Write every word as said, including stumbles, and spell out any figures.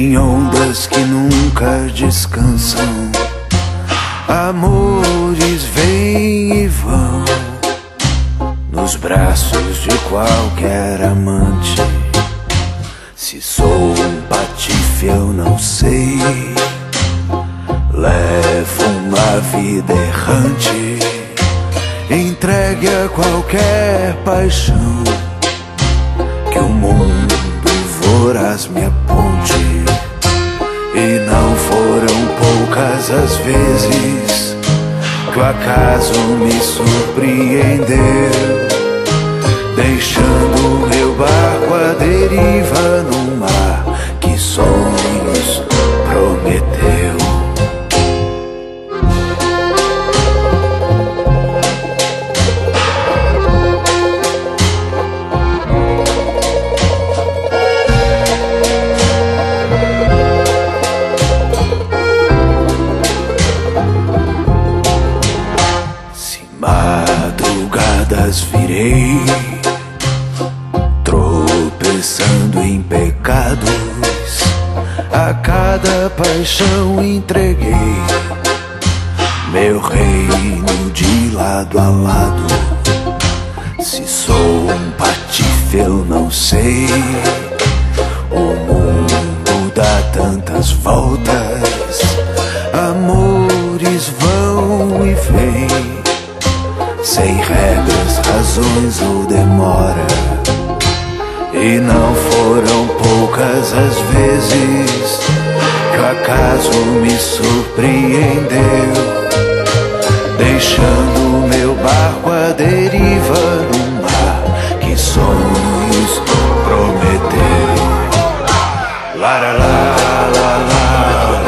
em ondas que nunca descansam. Amores vêm e vão nos braços de qualquer amante. Se sou um patife eu não sei, levo uma vida errante, entregue a qualquer paixão que o mundo voraz me aponte. E não foram poucas as vezes que o acaso me surpreendeu, deixando meu barco à deriva no mar que sonhos prometeu. Madrugadas virei, tropeçando em pecados, a cada paixão entreguei meu reino de lado a lado. Se sou um patife eu não sei, o mundo dá tantas voltas, amores vão e vêm, sem regras, razões ou demora. E não foram poucas as vezes que o acaso me surpreendeu, deixando meu barco à deriva no mar que sonhos prometeu. La la la la la.